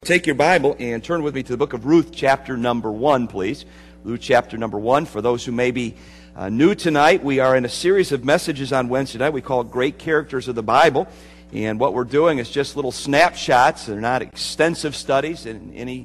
Take your Bible and turn with me to the book of Ruth, chapter number 1, please. Ruth, chapter number 1. For those who may be new tonight, we are in a series of messages on Wednesday night. We call it Great Characters of the Bible. And what we're doing is just little snapshots. They're not extensive studies in any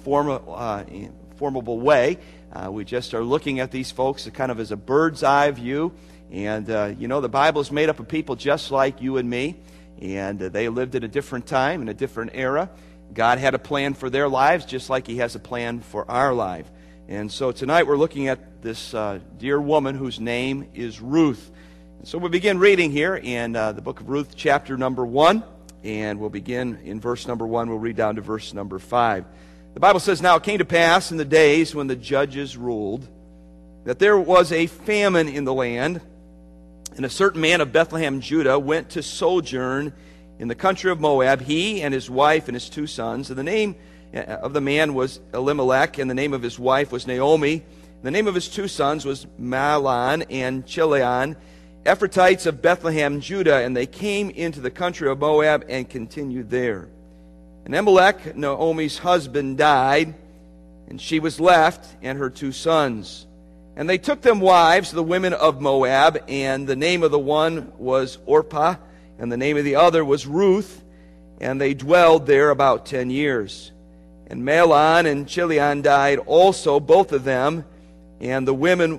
formable way. We just are looking at these folks kind of as a bird's eye view. And, the Bible is made up of people just like you and me. And they lived at a different time, in a different era. God had a plan for their lives just like He has a plan for our life. And so tonight we're looking at this dear woman whose name is Ruth. And so we begin reading here in the book of Ruth, chapter number 1. And we'll begin in verse number 1. We'll read down to verse number 5. The Bible says, "Now it came to pass in the days when the judges ruled, that there was a famine in the land, and a certain man of Bethlehem, Judah, went to sojourn in the country of Moab, he and his wife and his 2 sons. And the name of the man was Elimelech, and the name of his wife was Naomi. The name of his 2 sons was Mahlon and Chilion, Ephrathites of Bethlehem, Judah. And they came into the country of Moab and continued there. And Elimelech, Naomi's husband, died, and she was left, and her 2 sons. And they took them wives, the women of Moab, and the name of the one was Orpah, and the name of the other was Ruth, and they dwelled there about 10 years. And Mahlon and Chilion died also, both of them, and the woman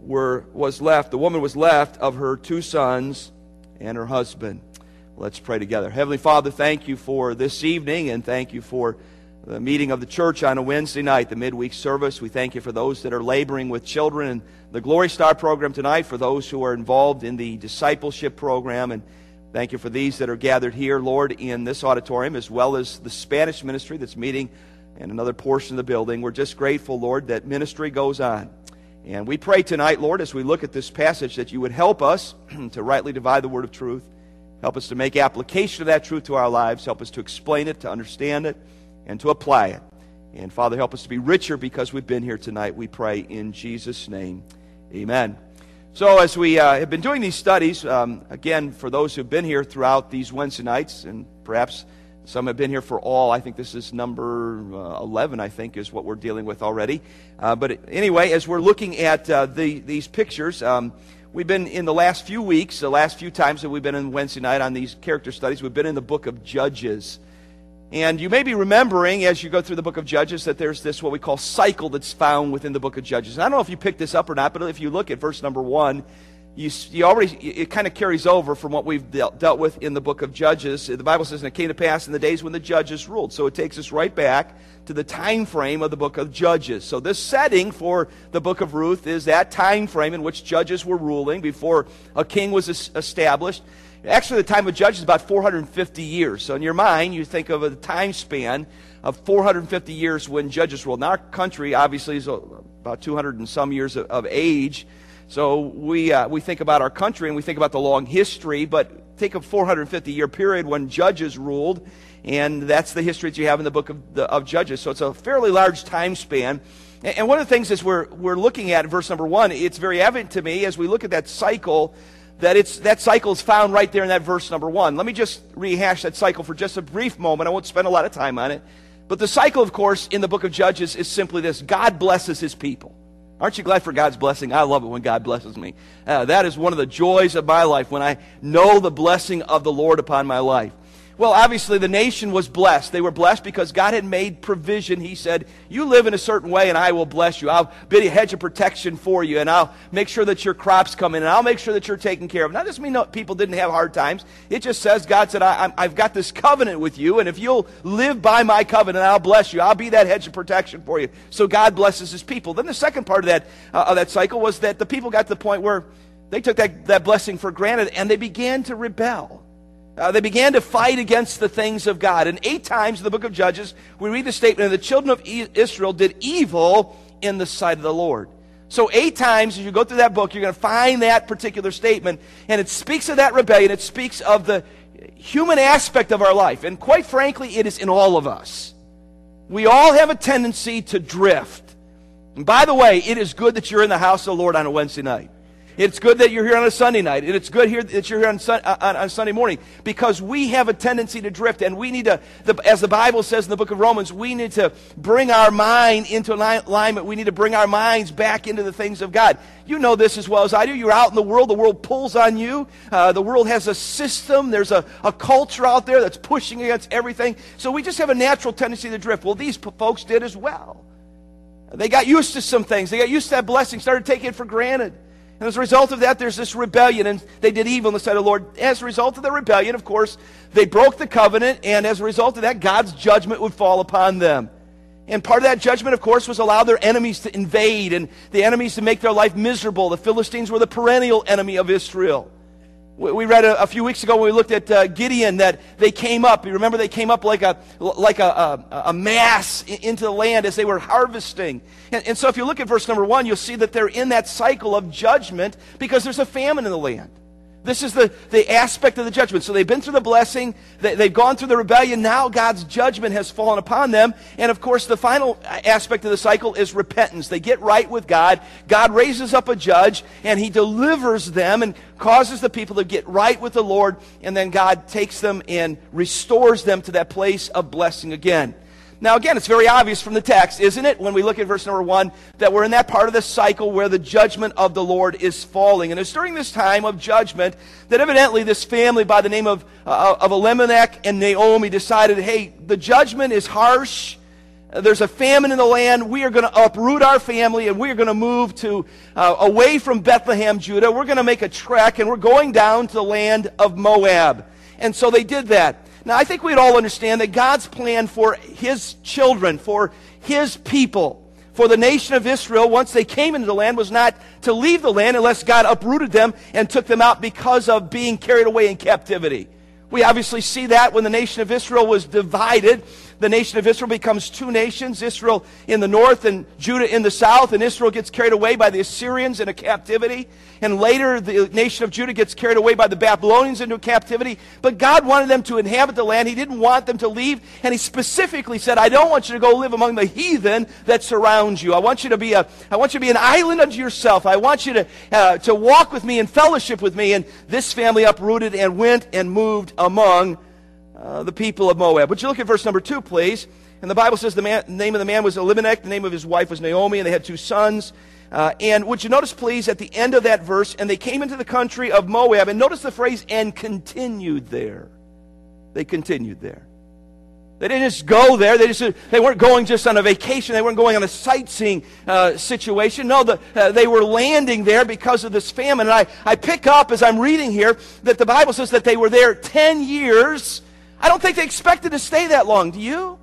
was left of her 2 sons and her husband." Let's pray together. Heavenly Father, thank you for this evening, and thank you for the meeting of the church on a Wednesday night, the midweek service. We thank you for those that are laboring with children in the Glory Star program tonight, for those who are involved in the discipleship program, and thank you for these that are gathered here, Lord, in this auditorium, as well as the Spanish ministry that's meeting in another portion of the building. We're just grateful, Lord, that ministry goes on. And we pray tonight, Lord, as we look at this passage, that you would help us to rightly divide the word of truth. Help us to make application of that truth to our lives. Help us to explain it, to understand it, and to apply it. And Father, help us to be richer because we've been here tonight. We pray in Jesus' name. Amen. So as we have been doing these studies, again, for those who've been here throughout these Wednesday nights, and perhaps some have been here for all, I think this is number 11, I think, is what we're dealing with already. But anyway, as we're looking at these pictures, we've been in the last few weeks, the last few times that we've been in Wednesday night on these character studies, we've been in the book of Judges. And you may be remembering as you go through the book of Judges that there's this what we call cycle that's found within the book of Judges. And I don't know if you picked this up or not, but if you look at verse number 1, it kind of carries over from what we've dealt with in the book of Judges. The Bible says, "And it came to pass in the days when the judges ruled." So it takes us right back to the time frame of the book of Judges. So this setting for the book of Ruth is that time frame in which judges were ruling before a king was established. Actually, the time of Judges is about 450 years. So in your mind, you think of a time span of 450 years when judges ruled. Now, our country, obviously, is about 200 and some years of age. So we think about our country and we think about the long history, but take a 450-year period when judges ruled, and that's the history that you have in the book of Judges. So it's a fairly large time span. And one of the things as we're looking at in verse number 1, it's very evident to me as we look at that cycle, that cycle is found right there in that verse number 1. Let me just rehash that cycle for just a brief moment. I won't spend a lot of time on it. But the cycle, of course, in the book of Judges is simply this: God blesses His people. Aren't you glad for God's blessing? I love it when God blesses me. That is one of the joys of my life, when I know the blessing of the Lord upon my life. Well, obviously, the nation was blessed. They were blessed because God had made provision. He said, "You live in a certain way, and I will bless you. I'll bid a hedge of protection for you, and I'll make sure that your crops come in, and I'll make sure that you're taken care of." Now, that doesn't mean people didn't have hard times. It just says God said, I've got this covenant with you, and if you'll live by my covenant, I'll bless you. I'll be that hedge of protection for you. So God blesses His people. Then the second part of that cycle was that the people got to the point where they took that blessing for granted, and they began to rebel. They began to fight against the things of God. And 8 times in the book of Judges, we read the statement, "And the children of Israel did evil in the sight of the Lord." So 8 times, as you go through that book, you're going to find that particular statement. And it speaks of that rebellion. It speaks of the human aspect of our life. And quite frankly, it is in all of us. We all have a tendency to drift. And by the way, it is good that you're in the house of the Lord on a Wednesday night. It's good that you're here on a Sunday night, and it's good that you're here on Sunday morning, because we have a tendency to drift, and we need to, as the Bible says in the book of Romans, we need to bring our mind into alignment. We need to bring our minds back into the things of God. You know this as well as I do. You're out in the world pulls on you. The world has a system. There's a culture out there that's pushing against everything. So we just have a natural tendency to drift. Well, these folks did as well. They got used to some things. They got used to that blessing, started taking it for granted. And as a result of that, there's this rebellion, and they did evil in the sight of the Lord. As a result of the rebellion, of course, they broke the covenant, and as a result of that, God's judgment would fall upon them. And part of that judgment, of course, was allow their enemies to invade, and the enemies to make their life miserable. The Philistines were the perennial enemy of Israel. We read a few weeks ago when we looked at Gideon that they came up. You remember they came up like a mass into the land as they were harvesting. And so if you look at verse number 1, you'll see that they're in that cycle of judgment because there's a famine in the land. This is the aspect of the judgment. So they've been through the blessing, they've gone through the rebellion, now God's judgment has fallen upon them. And of course the final aspect of the cycle is repentance. They get right with God. God raises up a judge, and He delivers them and causes the people to get right with the Lord, and then God takes them and restores them to that place of blessing again. Now again, it's very obvious from the text, isn't it, when we look at verse number 1, that we're in that part of the cycle where the judgment of the Lord is falling. And it's during this time of judgment that evidently this family by the name of Elimelech and Naomi decided, hey, the judgment is harsh. There's a famine in the land. We are going to uproot our family, and we are going to move to away from Bethlehem, Judah. We're going to make a trek, and we're going down to the land of Moab. And so they did that. Now, I think we'd all understand that God's plan for His children, for His people, for the nation of Israel, once they came into the land, was not to leave the land unless God uprooted them and took them out because of being carried away in captivity. We obviously see that when the nation of Israel was divided. The nation of Israel becomes two nations, Israel in the north and Judah in the south, and Israel gets carried away by the Assyrians into captivity. And later, the nation of Judah gets carried away by the Babylonians into captivity. But God wanted them to inhabit the land. He didn't want them to leave. And He specifically said, I don't want you to go live among the heathen that surround you. I want you to be an island unto yourself. I want you to walk with me and fellowship with me. And this family uprooted and went and moved among the people of Moab. Would you look at verse number 2, please? And the Bible says the name of the man was Elimelech, the name of his wife was Naomi, and they had 2 sons. And would you notice, please, at the end of that verse, and they came into the country of Moab, and notice the phrase, and continued there. They continued there. They didn't just go there. They weren't going just on a vacation. They weren't going on a sightseeing situation. No, they were landing there because of this famine. And I pick up, as I'm reading here, that the Bible says that they were there 10 years. I don't think they expected to stay that long. Do you?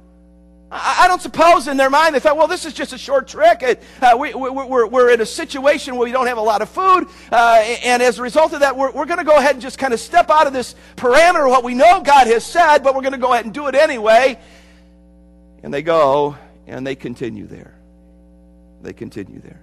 I don't suppose in their mind they thought, well, this is just a short trek. We're in a situation where we don't have a lot of food. And as a result of that, we're going to go ahead and just kind of step out of this parameter of what we know God has said, but we're going to go ahead and do it anyway. And they go, and they continue there. They continue there.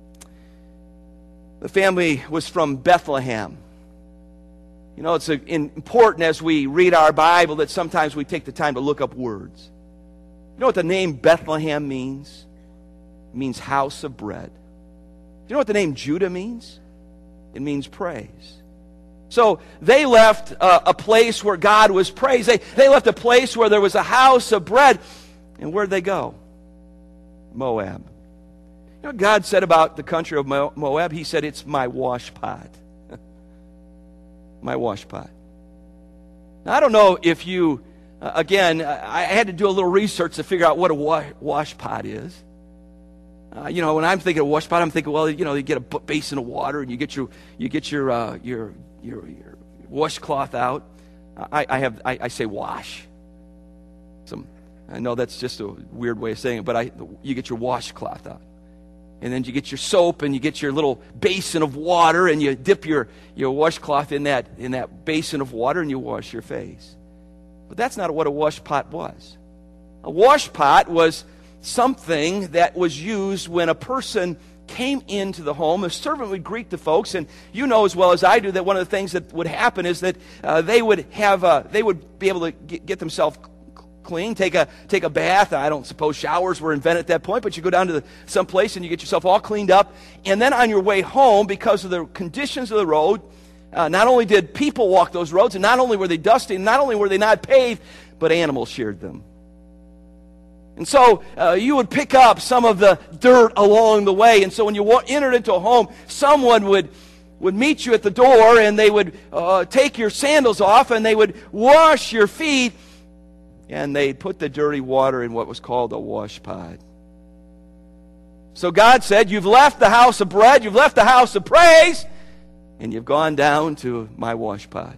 The family was from Bethlehem. You know, it's important as we read our Bible that sometimes we take the time to look up words. You know what the name Bethlehem means? It means house of bread. Do you know what the name Judah means? It means praise. So they left a place where God was praised. They left a place where there was a house of bread. And where'd they go? Moab. You know what God said about the country of Moab? He said, it's my wash pot. My wash pot. Now, I don't know if you, again, I had to do a little research to figure out what a wash pot is. You know, when I'm thinking of wash pot, I'm thinking, well, you know, you get a basin of water and you get your washcloth out. I say wash. I know that's just a weird way of saying it, but you get your washcloth out. And then you get your soap and you get your little basin of water and you dip your washcloth in that basin of water and you wash your face. But that's not what a wash pot was. A wash pot was something that was used when a person came into the home. A servant would greet the folks, and you know as well as I do that one of the things that would happen is that they would be able to get themselves clean, take a bath. I don't suppose showers were invented at that point, but you go down to some place and you get yourself all cleaned up. And then on your way home, because of the conditions of the road, not only did people walk those roads, and not only were they dusty, and not only were they not paved, but animals sheared them. And so you would pick up some of the dirt along the way. And so when you entered into a home, someone would meet you at the door, and they would take your sandals off, and they would wash your feet, and they'd put the dirty water in what was called a wash pod. So God said, you've left the house of bread, you've left the house of praise, and you've gone down to my wash pod.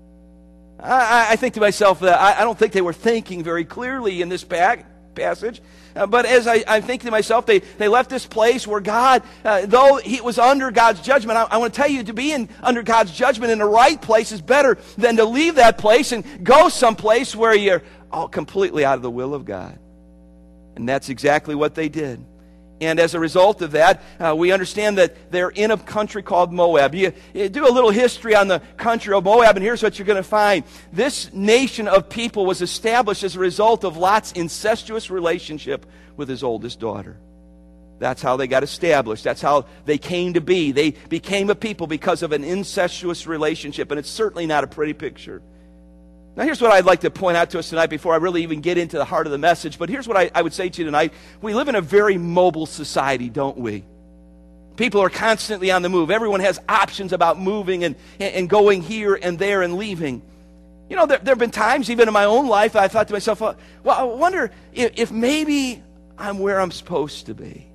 I think to myself, I don't think they were thinking very clearly in this passage. But as I think to myself, they left this place where God, though he was under God's judgment, I want to tell you, to be under God's judgment in the right place is better than to leave that place and go someplace where you're all completely out of the will of God. And that's exactly what they did. And as a result of that, we understand that they're in a country called Moab. You do a little history on the country of Moab, and here's what you're going to find. This nation of people was established as a result of Lot's incestuous relationship with his oldest daughter. That's how they got established. That's how they came to be. They became a people because of an incestuous relationship, and it's certainly not a pretty picture. Now, here's what I'd like to point out to us tonight before I really even get into the heart of the message. But here's what I would say to you tonight. We live in a very mobile society, don't we? People are constantly on the move. Everyone has options about moving and going here and there and leaving. You know, there have been times, even in my own life, I thought to myself, well, I wonder if maybe I'm where I'm supposed to be.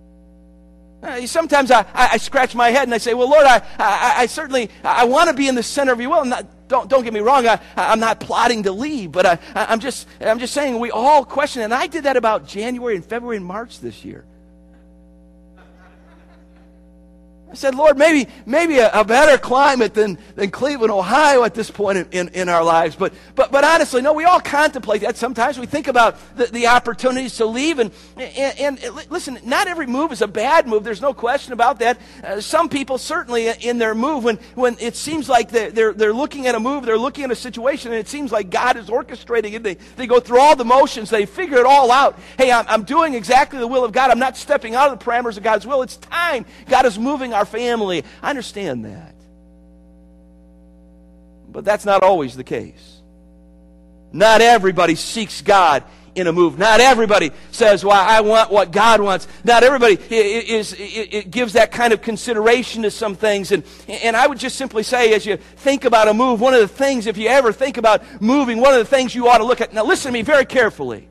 Sometimes I scratch my head and I say, well, Lord, I certainly want to be in the center of your will. Don't get me wrong, I'm not plotting to leave, but I'm just saying we all question, and I did that about January and February and March this year. I said, Lord, maybe a better climate than Cleveland, Ohio at this point in our lives. But honestly, no, we all contemplate that. Sometimes we think about the opportunities to leave. And listen, not every move is a bad move. There's no question about that. Some people certainly in their move, when it seems like they're looking at a move, they're looking at a situation, and it seems like God is orchestrating it. They go through all the motions. They figure it all out. Hey, I'm doing exactly the will of God. I'm not stepping out of the parameters of God's will. It's time. God is moving our family. I understand that. But that's not always the case. Not everybody seeks God in a move. Not everybody says, well, I want what God wants. Not everybody it gives that kind of consideration to some things. And I would just simply say, as you think about a move, one of the things, if you ever think about moving, one of the things you ought to look at. Now listen to me very carefully.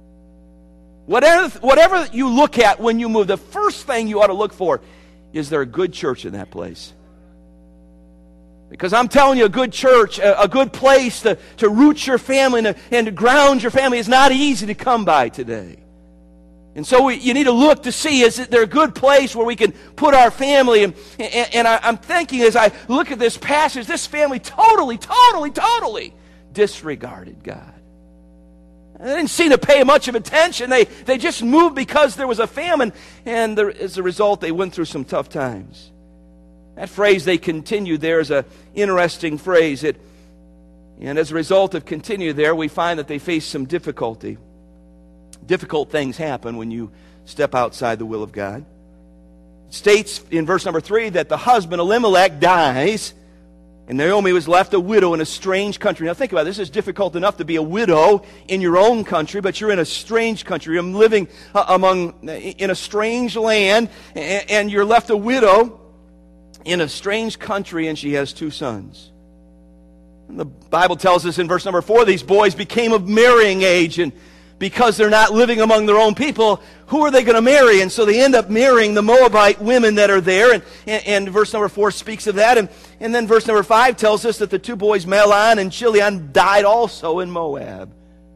Whatever you look at when you move, the first thing you ought to look for, is there a good church in that place? Because I'm telling you, a good church, a good place to root your family and to ground your family is not easy to come by today. And so you need to look to see, is there a good place where we can put our family? And I'm thinking, as I look at this passage, this family totally disregarded God. They didn't seem to pay much of attention. They just moved because there was a famine, and as a result, they went through some tough times. That phrase, they continued there, is an interesting phrase. And as a result of continue there, we find that they faced some difficulty. Difficult things happen when you step outside the will of God. It states in verse number 3 that the husband, Elimelech, dies, and Naomi was left a widow in a strange country. Now think about it. This is difficult enough to be a widow in your own country, but you're in a strange country. You're living in a strange land, and you're left a widow in a strange country, and she has 2 sons. And the Bible tells us in verse number 4, these boys became of marrying age, and because they're not living among their own people, who are they going to marry? And so they end up marrying the Moabite women that are there. And verse number 4 speaks of that. And then verse number 5 tells us that the 2 boys, Mahlon and Chilion, died also in Moab.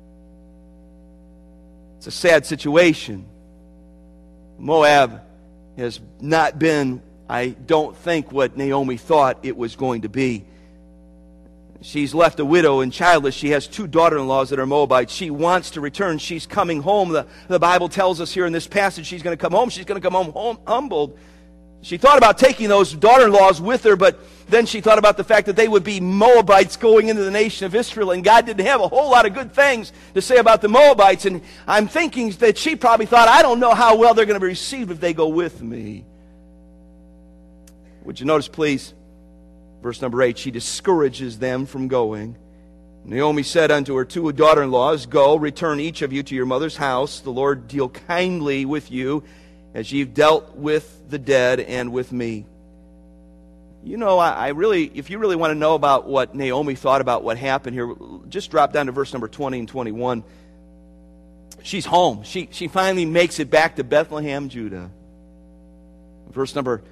It's a sad situation. Moab has not been, I don't think, what Naomi thought it was going to be. She's left a widow and childless. She has 2 daughter-in-laws that are Moabites. She wants to return. She's coming home. The Bible tells us here in this passage she's going to come home. She's going to come home humbled. She thought about taking those daughter-in-laws with her, but then she thought about the fact that they would be Moabites going into the nation of Israel, and God didn't have a whole lot of good things to say about the Moabites. And I'm thinking that she probably thought, I don't know how well they're going to be received if they go with me. Would you notice, please, verse number 8, she discourages them from going. Naomi said unto her two daughter-in-laws, Go, return each of you to your mother's house. The Lord deal kindly with you, as you've dealt with the dead and with me. You know, if you really want to know about what Naomi thought about what happened here, just drop down to verse number 20 and 21. She's home. She finally makes it back to Bethlehem, Judah. Verse number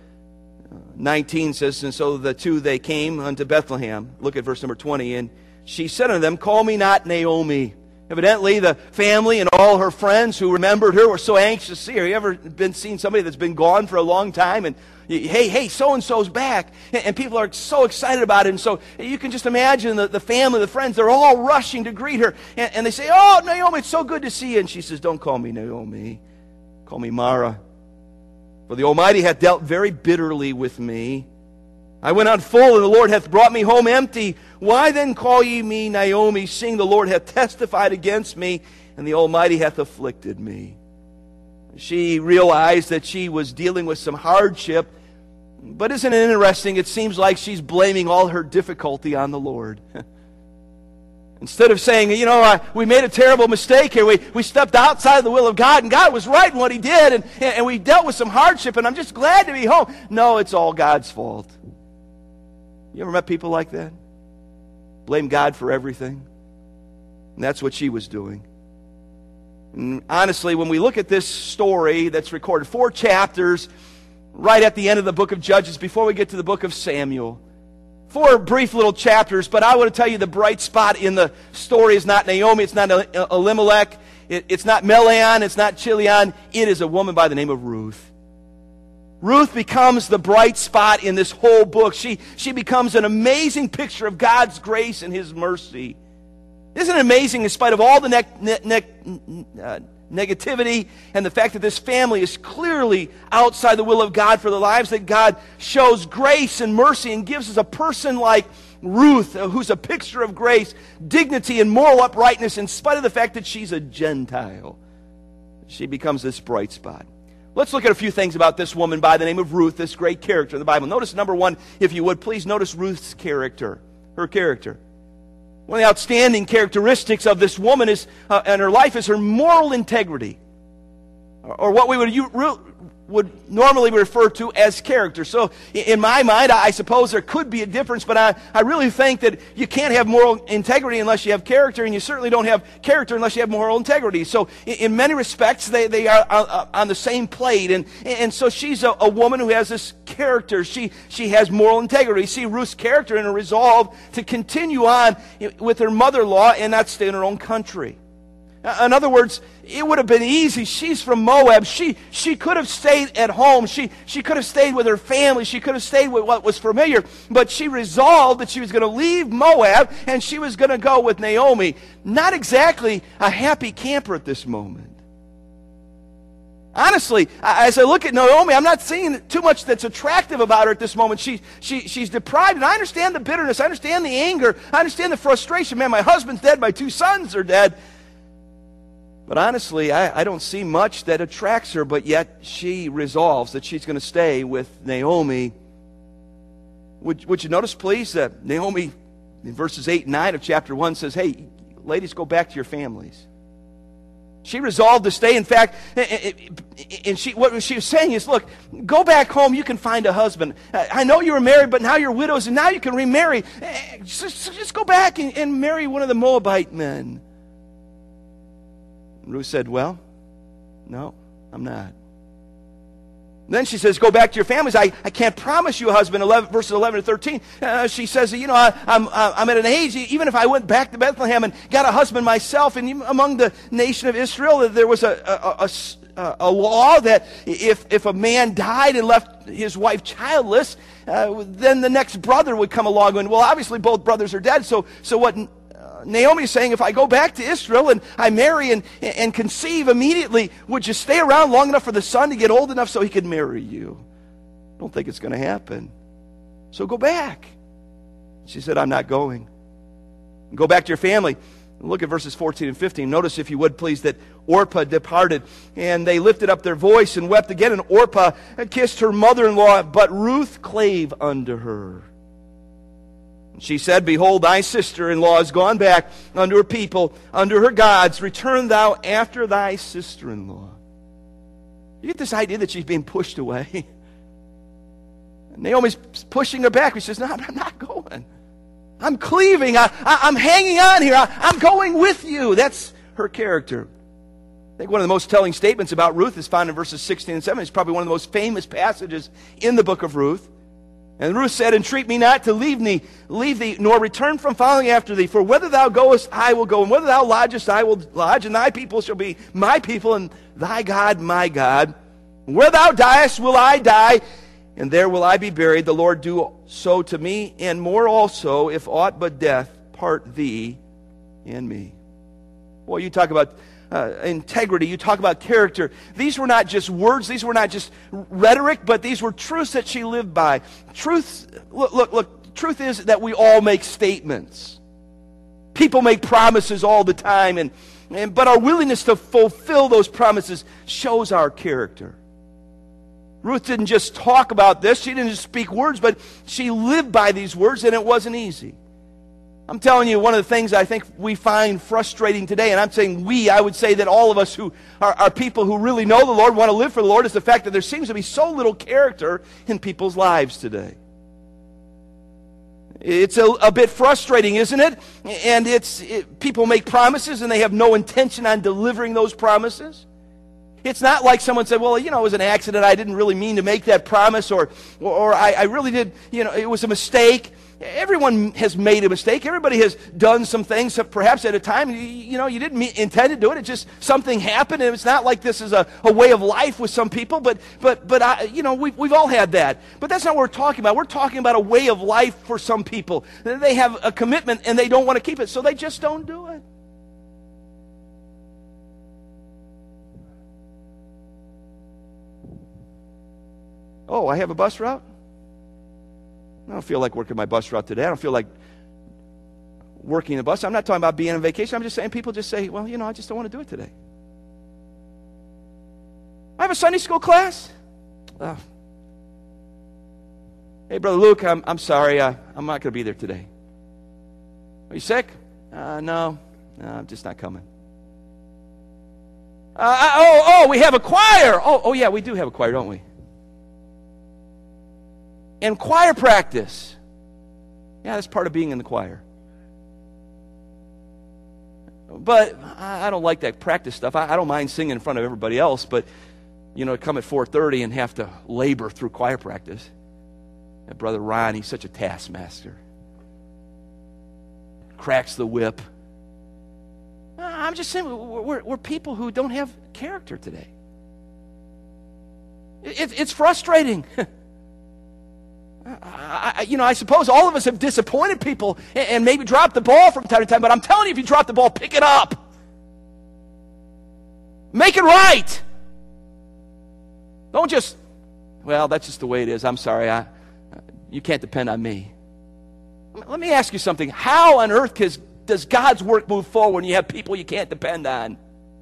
19 says, And so the two, they came unto Bethlehem. Look at verse number 20. And she said unto them, Call me not Naomi. Evidently, the family and all her friends who remembered her were so anxious to see her. You ever been seen somebody that's been gone for a long time and, hey, so-and-so's back. And people are so excited about it. And so you can just imagine the family, the friends, they're all rushing to greet her. And they say, Oh, Naomi, it's so good to see you. And she says, Don't call me Naomi. Call me Mara. For the Almighty hath dealt very bitterly with me. I went on full, and the Lord hath brought me home empty. Why then call ye me Naomi, seeing the Lord hath testified against me, and the Almighty hath afflicted me? She realized that she was dealing with some hardship, but isn't it interesting? It seems like she's blaming all her difficulty on the Lord. Instead of saying, we made a terrible mistake here. We stepped outside the will of God, and God was right in what He did, and we dealt with some hardship, and I'm just glad to be home. No, it's all God's fault. You ever met people like that? Blame God for everything. And that's what she was doing. And honestly, when we look at this story that's recorded, 4 chapters, right at the end of the book of Judges, before we get to the book of Samuel, 4 brief little chapters, but I want to tell you the bright spot in the story is not Naomi, it's not Elimelech, it's not Melian, it's not Chilion, it is a woman by the name of Ruth. Ruth becomes the bright spot in this whole book. She becomes an amazing picture of God's grace and His mercy. Isn't it amazing, in spite of all the negativity and the fact that this family is clearly outside the will of God for their lives, that God shows grace and mercy and gives us a person like Ruth, who's a picture of grace, dignity, and moral uprightness, in spite of the fact that she's a Gentile. She becomes this bright spot. Let's look at a few things about this woman by the name of Ruth, this great character in the Bible. Notice, number 1, if you would, please notice Ruth's character, her character. One of the outstanding characteristics of this woman is, and her life, is her moral integrity, or what we would normally refer to as character. So in my mind, I suppose there could be a difference, but I really think that you can't have moral integrity unless you have character, and you certainly don't have character unless you have moral integrity. So in many respects, they are on the same plate, and so she's a woman who has this character. She has moral integrity. See Ruth's character and her resolve to continue on with her mother-in-law and not stay in her own country. In other words, it would have been easy. She's from Moab. She could have stayed at home. She could have stayed with her family. She could have stayed with what was familiar. But she resolved that she was going to leave Moab and she was going to go with Naomi. Not exactly a happy camper at this moment. Honestly, as I look at Naomi, I'm not seeing too much that's attractive about her at this moment. She's deprived, and I understand the bitterness. I understand the anger. I understand the frustration. Man, my husband's dead. My 2 sons are dead. But honestly, I don't see much that attracts her, but yet she resolves that she's going to stay with Naomi. Would you notice, please, that Naomi, in verses 8 and 9 of chapter 1, says, Hey, ladies, go back to your families. She resolved to stay. In fact, and what she was saying is, look, go back home. You can find a husband. I know you were married, but now you're widows, and now you can remarry. Just go back and marry one of the Moabite men. Ruth said, Well, no, I'm not. Then she says, go back to your families. I can't promise you a husband, verses 11 to 13. She says, I'm at an age, even if I went back to Bethlehem and got a husband myself, and among the nation of Israel, there was a law that if a man died and left his wife childless, then the next brother would come along. And, well, obviously both brothers are dead, so what Naomi is saying, if I go back to Israel and I marry and conceive immediately, would you stay around long enough for the son to get old enough so he could marry you? I don't think it's going to happen. So go back. She said, I'm not going. Go back to your family. Look at verses 14 and 15. Notice, if you would please, that Orpah departed, and they lifted up their voice and wept again, and Orpah kissed her mother-in-law, but Ruth clave unto her. And she said, Behold, thy sister-in-law is gone back unto her people, unto her gods. Return thou after thy sister-in-law. You get this idea that she's being pushed away. Naomi's pushing her back. She says, No, I'm not going. I'm cleaving. I'm hanging on here. I'm going with you. That's her character. I think one of the most telling statements about Ruth is found in verses 16 and 17. It's probably one of the most famous passages in the book of Ruth. And Ruth said, Entreat me not to leave thee, nor return from following after thee. For whether thou goest, I will go. And whether thou lodgest, I will lodge. And thy people shall be my people, and thy God my God. Where thou diest, will I die, and there will I be buried. The Lord do so to me, and more also, if aught but death part thee and me. Boy, you talk about integrity, you talk about character. These were not just words, these were not just rhetoric, but these were truths that she lived by. Look, truth is that we all make statements. People make promises all the time, but our willingness to fulfill those promises shows our character. Ruth didn't just talk about this. She didn't just speak words, but she lived by these words, and it wasn't easy. I'm telling you, one of the things I think we find frustrating today, and I'm saying I would say that all of us who are people who really know the Lord, want to live for the Lord, is the fact that there seems to be so little character in people's lives today. It's a bit frustrating, isn't it? And people make promises, and they have no intention on delivering those promises. It's not like someone said, well, it was an accident. I didn't really mean to make that promise, or I really did, it was a mistake. Everyone has made a mistake. Everybody has done some things, perhaps at a time, you didn't intend to do it. It just, something happened, and it's not like this is a way of life with some people, but we've all had that. But that's not what we're talking about. We're talking about a way of life for some people. They have a commitment, and they don't want to keep it, so they just don't do it. Oh, I have a bus route? I don't feel like working my bus route today. I don't feel like working the bus. I'm not talking about being on vacation. I'm just saying people just say, well, I just don't want to do it today. I have a Sunday school class. Hey, Brother Luke, I'm sorry. I'm not going to be there today. Are you sick? No, I'm just not coming. We have a choir. Oh, yeah, we do have a choir, don't we? And choir practice. Yeah, that's part of being in the choir. But I don't like that practice stuff. I don't mind singing in front of everybody else, but, to come at 4:30 and have to labor through choir practice. And Brother Ron, he's such a taskmaster. Cracks the whip. I'm just saying, we're people who don't have character today. It's frustrating. I suppose all of us have disappointed people and maybe dropped the ball from time to time, but I'm telling you, if you drop the ball, pick it up. Make it right. Don't just, that's just the way it is. I'm sorry. You can't depend on me. Let me ask you something. How on earth does God's work move forward when you have people you can't depend on?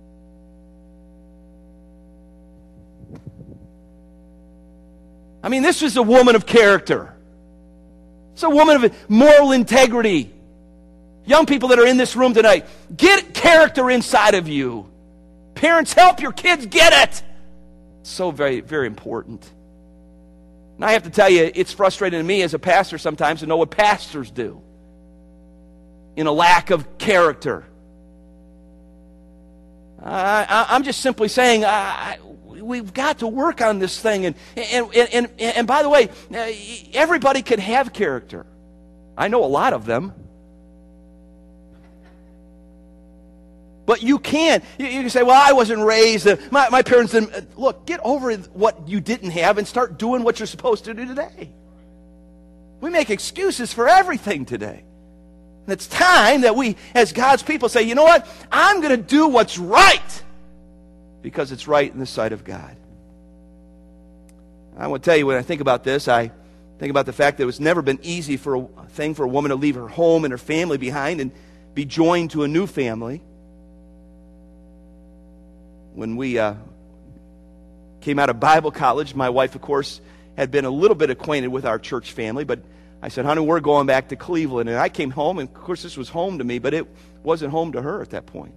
This is a woman of character. It's a woman of moral integrity. Young people that are in this room tonight, get character inside of you. Parents, help your kids get it. It's so very, very important. And I have to tell you, it's frustrating to me as a pastor sometimes to know what pastors do in a lack of character. I'm just simply saying, we've got to work on this thing. And by the way, everybody can have character. I know a lot of them. But you can. You can say, well, I wasn't raised. My parents didn't. Look, get over what you didn't have and start doing what you're supposed to do today. We make excuses for everything today. And it's time that we, as God's people, say, you know what? I'm going to do what's right because it's right in the sight of God. I want to tell you, when I think about this, I think about the fact that it's never been easy for a woman to leave her home and her family behind and be joined to a new family. When we came out of Bible college, my wife, of course, had been a little bit acquainted with our church family, but I said, honey, we're going back to Cleveland. And I came home, and of course this was home to me, but it wasn't home to her at that point.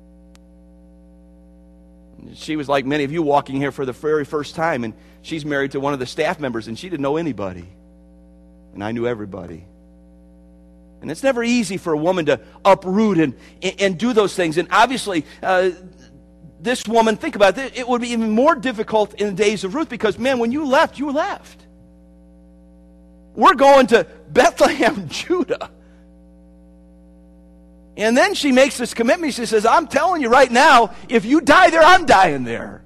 She was like many of you walking here for the very first time, and she's married to one of the staff members, and she didn't know anybody. And I knew everybody. And it's never easy for a woman to uproot and do those things. And obviously, this woman, think about it, it would be even more difficult in the days of Ruth, because, man, when you left, you left. We're going to Bethlehem, Judah. And then she makes this commitment. She says, I'm telling you right now, if you die there, I'm dying there.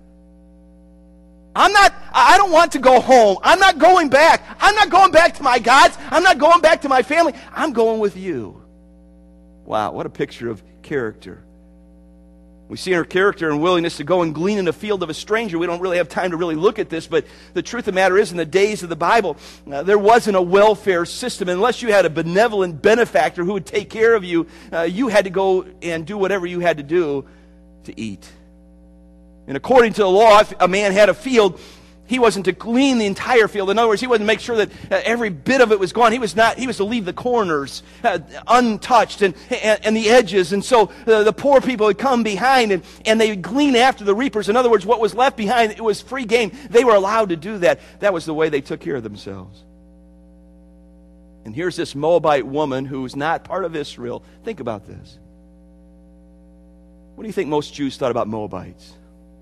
I don't want to go home. I'm not going back. I'm not going back to my gods. I'm not going back to my family. I'm going with you. Wow, what a picture of character. We see her character and willingness to go and glean in the field of a stranger. We don't really have time to really look at this, but the truth of the matter is, in the days of the Bible, there wasn't a welfare system. Unless you had a benevolent benefactor who would take care of you, you had to go and do whatever you had to do to eat. And according to the law, if a man had a field, he wasn't to glean the entire field. In other words, he wasn't to make sure that every bit of it was gone. He was to leave the corners untouched and the edges. And so the poor people would come behind and they would glean after the reapers. In other words, what was left behind, it was free game. They were allowed to do that. That was the way they took care of themselves. And here's this Moabite woman who's not part of Israel. Think about this. What do you think most Jews thought about Moabites?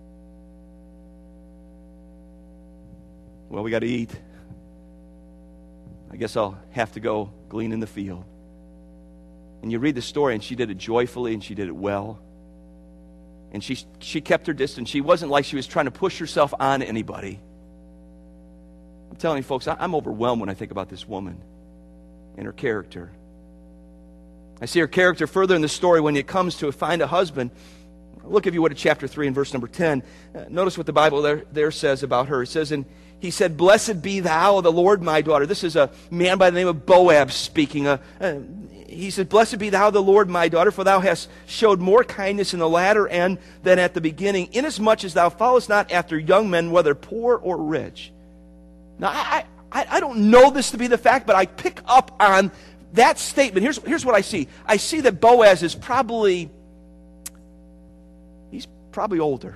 Well, we got to eat. I guess I'll have to go glean in the field. And you read the story, and she did it joyfully, and she did it well. And she kept her distance. She wasn't like she was trying to push herself on anybody. I'm telling you, folks, I'm overwhelmed when I think about this woman and her character. I see her character further in the story when it comes to find a husband. Look, if you would, at chapter 3 and verse number 10. Notice what the Bible there says about her. It says, and he said, blessed be thou, the Lord, my daughter. This is a man by the name of Boaz speaking. He said, blessed be thou, the Lord, my daughter, for thou hast showed more kindness in the latter end than at the beginning, inasmuch as thou followest not after young men, whether poor or rich. Now, I don't know this to be the fact, but I pick up on that statement. Here's what I see. I see that Boaz is probably older.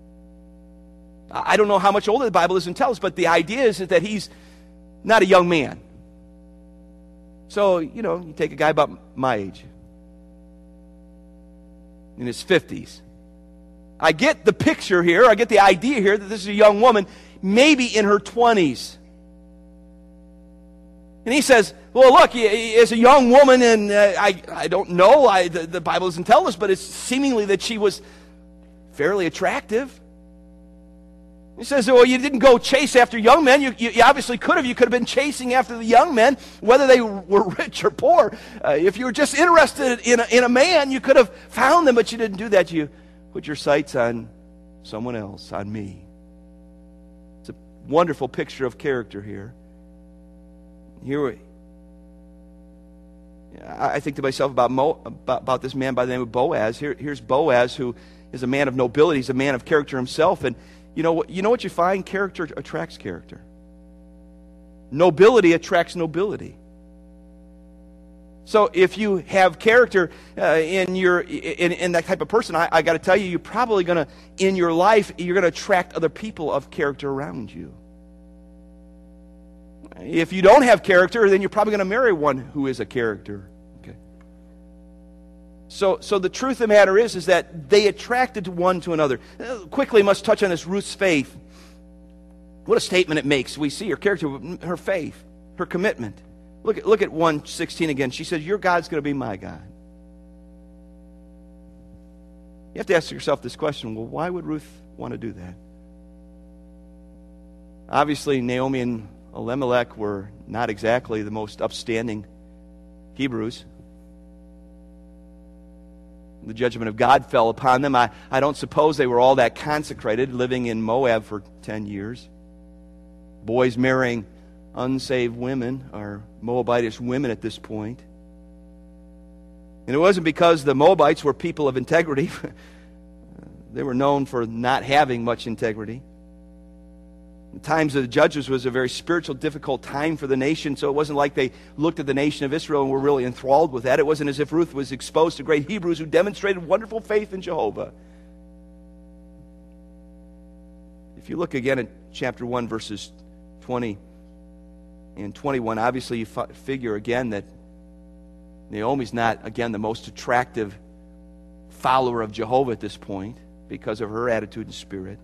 I don't know how much older, the Bible doesn't tell us, but the idea is that he's not a young man. So, you take a guy about my age, in his 50s. I get the picture here, I get the idea here that this is a young woman, maybe in her 20s. And he says, well, look, as a young woman, and I don't know, the Bible doesn't tell us, but it's seemingly that she was fairly attractive. He says, well, you didn't go chase after young men. You obviously could have. You could have been chasing after the young men, whether they were rich or poor. If you were just interested in a man, you could have found them, but you didn't do that. You put your sights on someone else, on me. It's a wonderful picture of character here. I think to myself about this man by the name of Boaz. Here's Boaz, who is a man of nobility. He's a man of character himself. And you know what you find? Character attracts character. Nobility attracts nobility. So if you have character in that type of person, I got to tell you, you're probably going to, in your life, you're going to attract other people of character around you. If you don't have character, then you're probably going to marry one who is a character. Okay. So the truth of the matter is that they attracted one to another. Quickly, must touch on this Ruth's faith. What a statement it makes. We see her character, her faith, her commitment. Look at 1:16 again. She says, your God's going to be my God. You have to ask yourself this question. Well, why would Ruth want to do that? Obviously, Naomi and Elimelech were not exactly the most upstanding Hebrews. The judgment of God fell upon them. I don't suppose they were all that consecrated, living in Moab for 10 years. boys marrying unsaved women or Moabitish women at this point. And it wasn't because the Moabites were people of integrity. They were known for not having much integrity. The times of the judges was a very spiritual, difficult time for the nation, so it wasn't like they looked at the nation of Israel and were really enthralled with that. It wasn't as if Ruth was exposed to great Hebrews who demonstrated wonderful faith in Jehovah. If you look again at chapter 1, verses 20 and 21, obviously you figure again that Naomi's not, again, the most attractive follower of Jehovah at this point because of her attitude and spirit.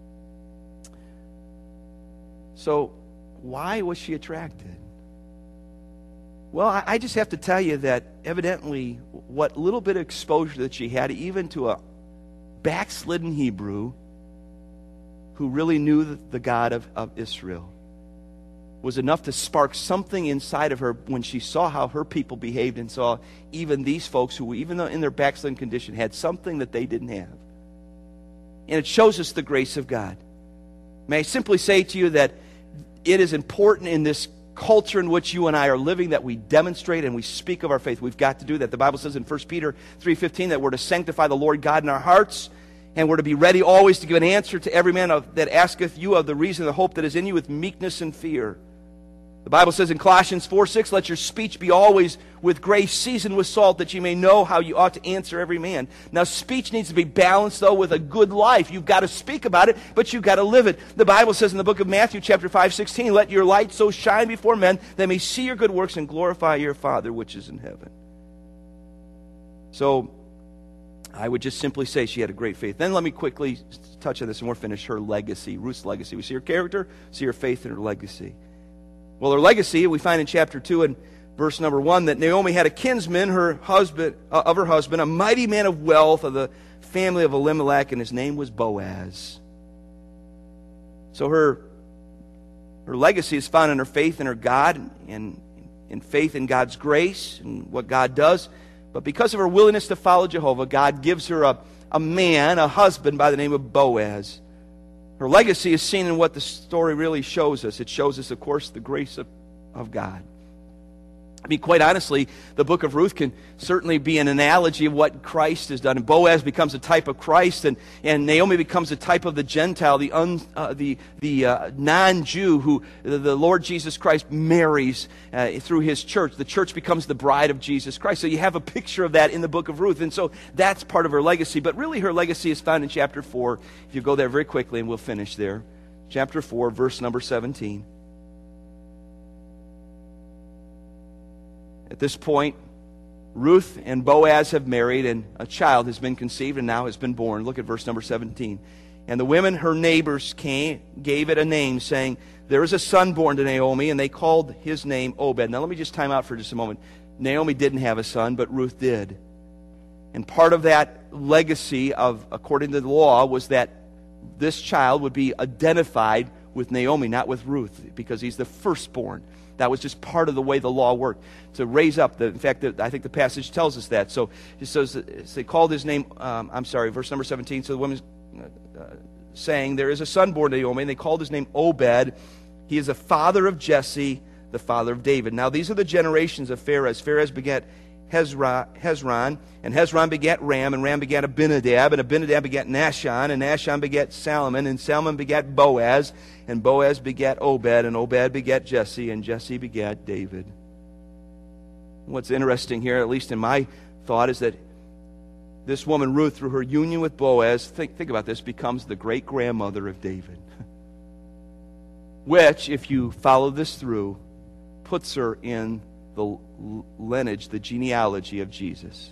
So, why was she attracted? Well, I just have to tell you that evidently what little bit of exposure that she had, even to a backslidden Hebrew who really knew the God of Israel, was enough to spark something inside of her when she saw how her people behaved and saw even these folks who, even though in their backslidden condition, had something that they didn't have. And it shows us the grace of God. May I simply say to you that it is important in this culture in which you and I are living that we demonstrate and we speak of our faith. We've got to do that. The Bible says in 1 Peter 3:15 that we're to sanctify the Lord God in our hearts, and we're to be ready always to give an answer to every man that asketh you of the reason of the hope that is in you with meekness and fear. The Bible says in Colossians 4:6, let your speech be always with grace, seasoned with salt, that you may know how you ought to answer every man. Now, speech needs to be balanced, though, with a good life. You've got to speak about it, but you've got to live it. The Bible says in the book of Matthew, chapter 5:16, let your light so shine before men, that they may see your good works and glorify your Father which is in heaven. So, I would just simply say she had a great faith. Then let me quickly touch on this, and we'll finish her legacy, Ruth's legacy. We see her character, see her faith, and her legacy. Well, her legacy, we find in chapter 2 and verse number 1 that Naomi had a kinsman, her husband, a mighty man of wealth of the family of Elimelech, and his name was Boaz. So her legacy is found in her faith in her God and in faith in God's grace and what God does. But because of her willingness to follow Jehovah, God gives her a man, a husband by the name of Boaz. Her legacy is seen in what the story really shows us. It shows us, of course, the grace of God. I mean, quite honestly, the book of Ruth can certainly be an analogy of what Christ has done. And Boaz becomes a type of Christ, and Naomi becomes a type of the Gentile, the non-Jew who the Lord Jesus Christ marries through his church. The church becomes the bride of Jesus Christ. So you have a picture of that in the book of Ruth. And so that's part of her legacy. But really her legacy is found in chapter 4. If you go there very quickly, and we'll finish there. Chapter 4, verse number 17. At this point, Ruth and Boaz have married, and a child has been conceived and now has been born. Look at verse number 17. And the women, her neighbors, gave it a name, saying, there is a son born to Naomi, and they called his name Obed. Now let me just time out for just a moment. Naomi didn't have a son, but Ruth did. And part of that legacy according to the law, was that this child would be identified with Naomi, not with Ruth, because he's the firstborn. That was just part of the way the law worked, to raise up. In fact, I think the passage tells us that. So it says they called his name, verse number 17. So the woman saying, there is a son born to Naomi, and they called his name Obed. He is the father of Jesse, the father of David. Now these are the generations of Pharez. Pharez begat Hezron, and Hezron begat Ram, and Ram begat Abinadab, and Abinadab begat Nahshon, and Nahshon begat Salmon, and Salmon begat Boaz, and Boaz begat Obed, and Obed begat Jesse, and Jesse begat David. What's interesting here, at least in my thought, is that this woman Ruth, through her union with Boaz, think about this, becomes the great-grandmother of David. Which, if you follow this through, puts her in the lineage, the genealogy of Jesus.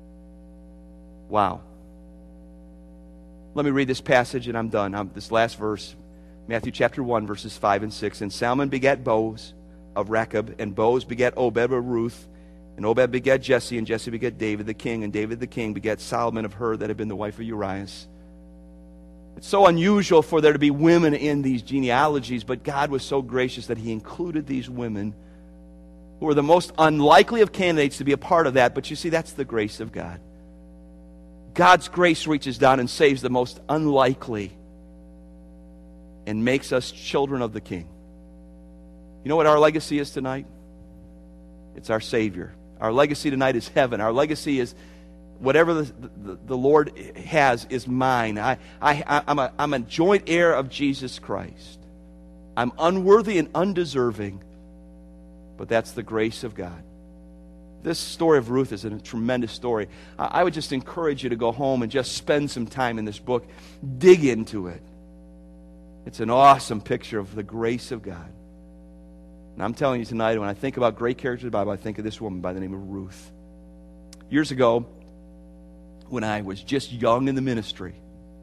Wow. Let me read this passage and I'm done. This last verse, Matthew chapter 1, verses 5 and 6. And Salmon begat Boaz of Rechab, and Boaz begat Obed of Ruth, and Obed begat Jesse, and Jesse begat David the king, and David the king begat Solomon of her that had been the wife of Urias. It's so unusual for there to be women in these genealogies, but God was so gracious that he included these women who were the most unlikely of candidates to be a part of that. But you see, that's the grace of God. God's grace reaches down and saves the most unlikely and makes us children of the King. You know what our legacy is tonight? It's our Savior. Our legacy tonight is heaven. Our legacy is whatever the Lord has is mine. I'm a joint heir of Jesus Christ. I'm unworthy and undeserving, but that's the grace of God. This story of Ruth is a tremendous story. I would just encourage you to go home and just spend some time in this book. Dig into it. It's an awesome picture of the grace of God. And I'm telling you tonight, when I think about great characters of the Bible, I think of this woman by the name of Ruth. Years ago, when I was just young in the ministry,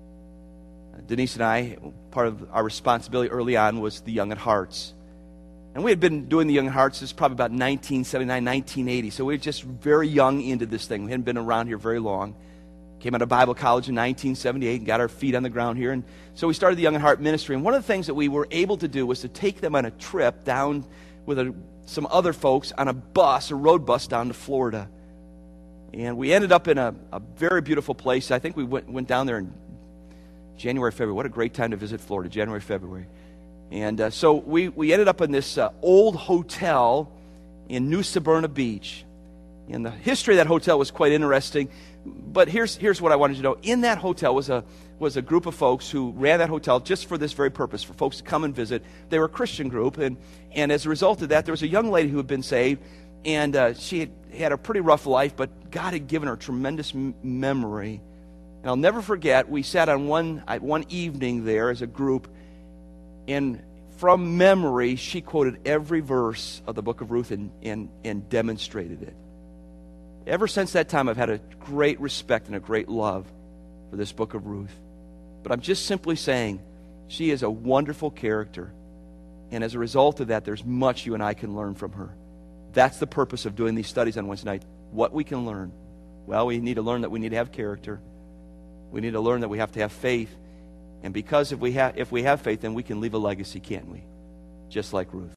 Denise and I, part of our responsibility early on was the Young at Hearts. And we had been doing the Young at Hearts since probably about 1979, 1980. So we were just very young into this thing. We hadn't been around here very long. Came out of Bible college in 1978 and got our feet on the ground here. And so we started the Young at Heart ministry. And one of the things that we were able to do was to take them on a trip down with some other folks on a bus, a road bus down to Florida. And we ended up in a very beautiful place. I think we went down there in January, February. What a great time to visit Florida, January, February. And so we ended up in this old hotel in New Smyrna Beach. And the history of that hotel was quite interesting. But here's what I wanted you to know. In that hotel was a group of folks who ran that hotel just for this very purpose, for folks to come and visit. They were a Christian group. And as a result of that, there was a young lady who had been saved. And she had a pretty rough life, but God had given her tremendous memory. And I'll never forget, we sat on one evening there as a group, and from memory, she quoted every verse of the book of Ruth and demonstrated it. Ever since that time, I've had a great respect and a great love for this book of Ruth. But I'm just simply saying, she is a wonderful character. And as a result of that, there's much you and I can learn from her. That's the purpose of doing these studies on Wednesday night. What we can learn. Well, we need to learn that we need to have character. We need to learn that we have to have faith. And because if we have faith, then we can leave a legacy, can't we? Just like Ruth.